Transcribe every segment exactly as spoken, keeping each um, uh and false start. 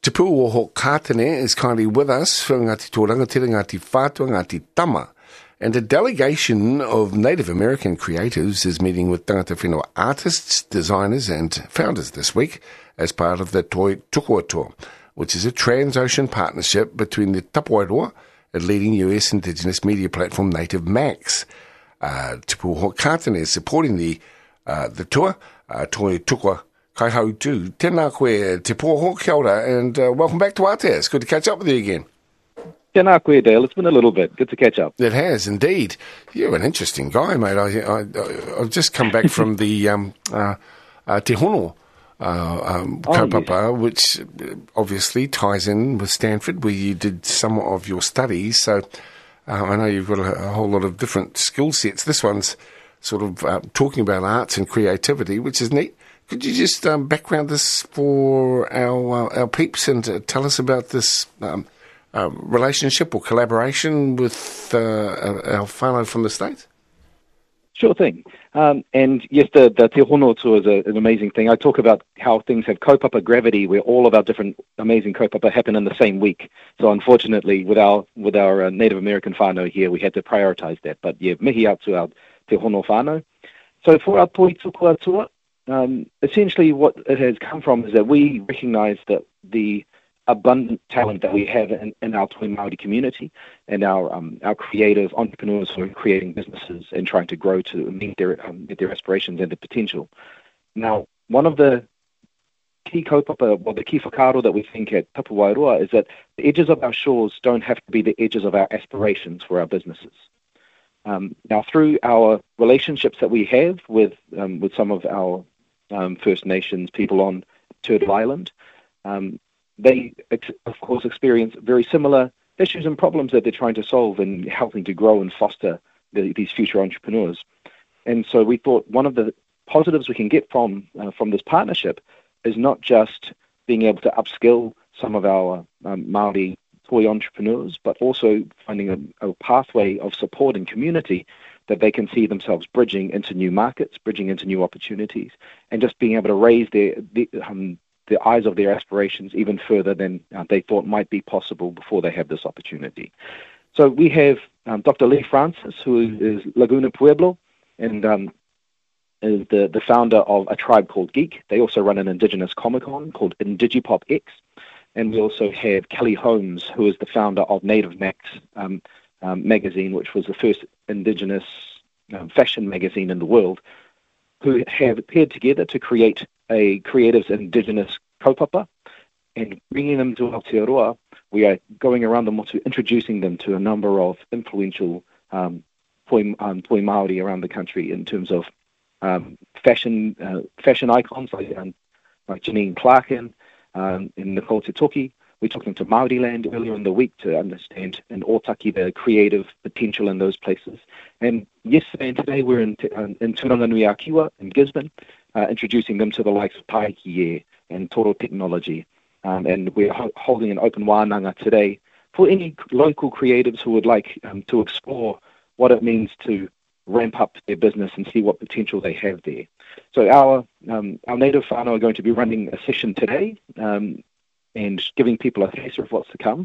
Te Pū o Ho Kātene is kindly with us for Ngāti Tōranga, Te Ngāti Whātua, Ngāti Tama. And a delegation of Native American creatives is meeting with tangata whenua artists, designers and founders this week as part of the Toi Tukua Tour, which is a trans-ocean partnership between the Tapawairoa, a leading U S indigenous media platform, Native Max. Uh, Te Pū o Ho Kātene is supporting the uh, the tour, uh, Toi Tukua Kai hau tū. Tēnā koe te pōho, kia ora, and uh, welcome back to Aotea. It's good to catch up with you again. Tēnā koe, Dale. It's been a little bit. Good to catch up. It has, indeed. You're an interesting guy, mate. I, I, I've just come back from the um, uh, uh, Te Hono uh, um, oh, kaupapa, yes. which obviously ties in with Stanford, where you did some of your studies. So uh, I know you've got a, a whole lot of different skill sets. This one's sort of uh, talking about arts and creativity, which is neat. Could you just um, background this for our uh, our peeps and uh, tell us about this um, uh, relationship or collaboration with uh, our whānau from the States? Sure thing. Um, and yes, the, the Te Hono tour is a, an amazing thing. I talk about how things have kaupapa gravity, where all of our different amazing kaupapa happen in the same week. So unfortunately, with our with our uh, Native American whānau here, we had to prioritise that. But yeah, mihi out to our Te Hono whānau. So for our Toi Tukua tour, Um, essentially what it has come from is that we recognise that the abundant talent that we have in, in our Toi Māori community and our um, our creative entrepreneurs who are creating businesses and trying to grow to meet their um, meet their aspirations and their potential. Now, one of the key kaupapa, well, the key whakaaro that we think at Tapawairoa is that the edges of our shores don't have to be the edges of our aspirations for our businesses. Um, now, through our relationships that we have with um, with some of our Um, First Nations people on Turtle Island, um, they, ex- of course, experience very similar issues and problems that they're trying to solve in helping to grow and foster the, these future entrepreneurs. And so we thought one of the positives we can get from uh, from this partnership is not just being able to upskill some of our um, Māori Toi entrepreneurs, but also finding a, a pathway of support and community that they can see themselves bridging into new markets, bridging into new opportunities, and just being able to raise their the, um, the eyes of their aspirations even further than uh, they thought might be possible before they have this opportunity. So we have um, Doctor Lee Francis, who is Laguna Pueblo, and um, is the, the founder of a tribe called Geek. They also run an Indigenous Comic-Con called Indigipop X. And we also have Kelly Holmes, who is the founder of Native Max um, Um, magazine, which was the first Indigenous um, fashion magazine in the world, who have paired together to create a creatives Indigenous kaupapa, and bringing them to Aotearoa, we are going around the motu, introducing them to a number of influential um, Toi, um, Toi Māori around the country in terms of um, fashion uh, fashion icons like, um, like Janine Clarkin um, and Nicole Te Toki. We took them to Māoriland earlier in the week to understand and Otaki the creative potential in those places. And yesterday and today we're in, in Turanganui-a-Kiwa in Gisborne, uh, introducing them to the likes of Paekie and Toro Technology. Um, and we're ho- holding an open wānanga today for any local creatives who would like um, to explore what it means to ramp up their business and see what potential they have there. So our um, our native whānau are going to be running a session today, um, and giving people a taste of what's to come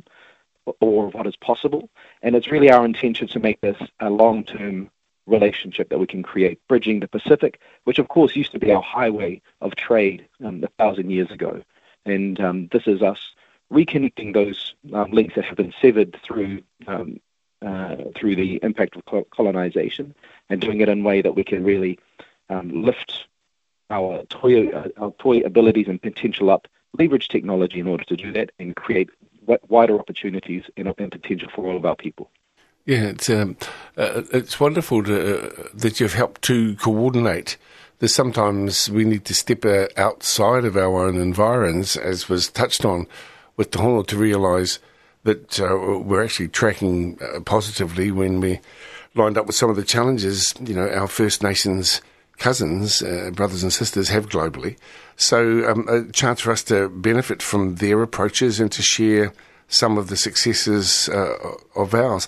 or what is possible. And it's really our intention to make this a long-term relationship that we can create, bridging the Pacific, which of course used to be our highway of trade um, a thousand years ago. And um, this is us reconnecting those um, links that have been severed through um, uh, through the impact of colonization, and doing it in a way that we can really um, lift our Toi, uh, our Toi abilities and potential up, leverage technology in order to do that, and create w- wider opportunities and, and potential for all of our people. Yeah, it's um, uh, it's wonderful to, uh, that you've helped to coordinate. There's sometimes we need to step uh, outside of our own environs, as was touched on with Te Hono, to realise that uh, we're actually tracking uh, positively when we lined up with some of the challenges, you know, our First Nations cousins, uh, brothers and sisters have globally. So um, a chance for us to benefit from their approaches and to share some of the successes uh, of ours.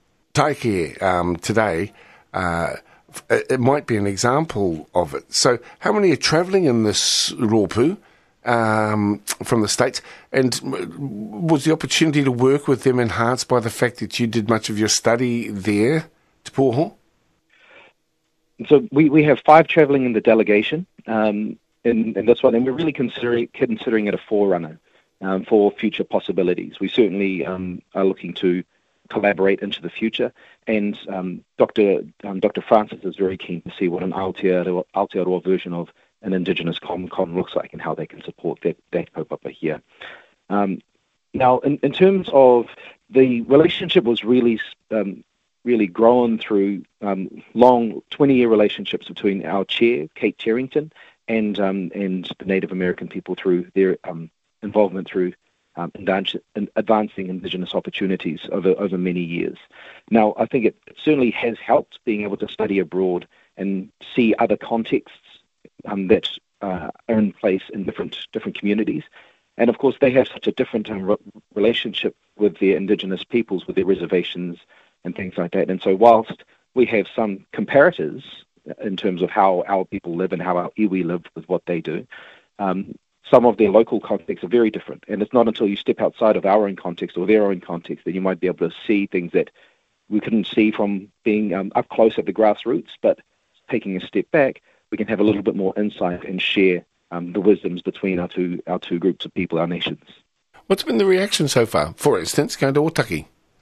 Taike um, today, uh, it might be an example of it. So how many are travelling in this rōpū, um, from the States. And was the opportunity to work with them enhanced by the fact that you did much of your study there, Te Pūaho? So we, we have five travelling in the delegation um, in, in this one, and we're really considering, considering it a forerunner um, for future possibilities. We certainly um, are looking to collaborate into the future, and um, Doctor Um, Doctor Francis is very keen to see what an Aotearoa, Aotearoa version of an Indigenous ComCon looks like and how they can support that, that kaupapa here. Um, now, in, in terms of the relationship was really um, really grown through um, long twenty-year relationships between our chair, Kate Cherrington, and um, and the Native American people through their um, involvement through um, advancing Indigenous opportunities over, over many years. Now, I think it certainly has helped being able to study abroad and see other contexts um, that uh, are in place in different different communities. And of course, they have such a different um, re- relationship with their Indigenous peoples, with their reservations and things like that. And so whilst we have some comparators in terms of how our people live and how our iwi live with what they do, um, some of their local contexts are very different. And it's not until you step outside of our own context or their own context that you might be able to see things that we couldn't see from being um, up close at the grassroots. But taking a step back, we can have a little bit more insight and share um, the wisdoms between our two our two groups of people, our nations. What's been the reaction so far? For instance, going to Otaki.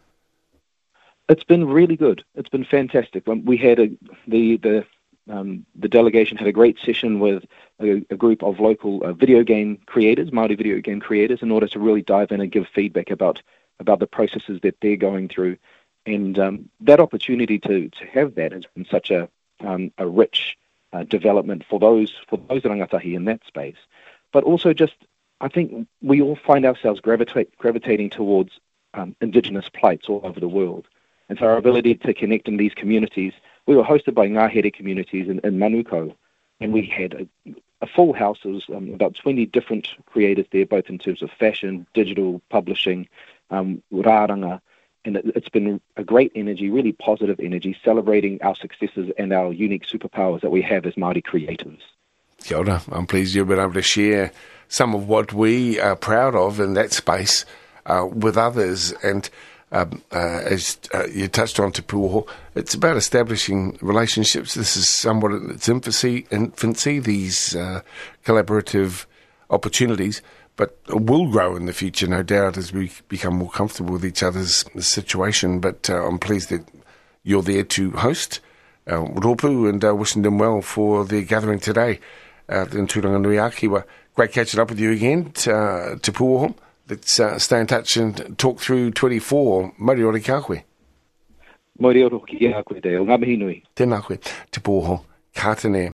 It's been really good. It's been fantastic. We had a, the the um, the delegation had a great session with a, a group of local uh, video game creators, Māori video game creators, in order to really dive in and give feedback about about the processes that they're going through. And um, that opportunity to to have that has been such a um, a rich uh, development for those for those rangatahi in that space. But also just, I think we all find ourselves gravitate, gravitating towards um, Indigenous plights all over the world. And so our ability to connect in these communities, we were hosted by Ngāhere communities in, in Manukau, and we had a, a full house. There was um, about twenty different creators there, both in terms of fashion, digital, publishing, um, rāranga, and it, it's been a great energy, really positive energy, celebrating our successes and our unique superpowers that we have as Māori creatives. Kia ora. I'm pleased you've been able to share some of what we are proud of in that space uh, with others. And Um, uh, as uh, you touched on Te Pūaho, it's about establishing relationships. This is somewhat in its infancy, infancy these uh, collaborative opportunities, but will grow in the future, no doubt, as we become more comfortable with each other's situation. But uh, I'm pleased that you're there to host uh, Ropu, and uh, wishing them well for their gathering today uh, in Tūranganui-a-Kiwa. Great catching up with you again, uh, Te Pūaho. Let's uh, stay in touch and talk through twenty-four. Moriori ka koe. Moriori ki a koe te o ngā mihi nui. Tēnā koe. Te Pūaho, ka tēnei.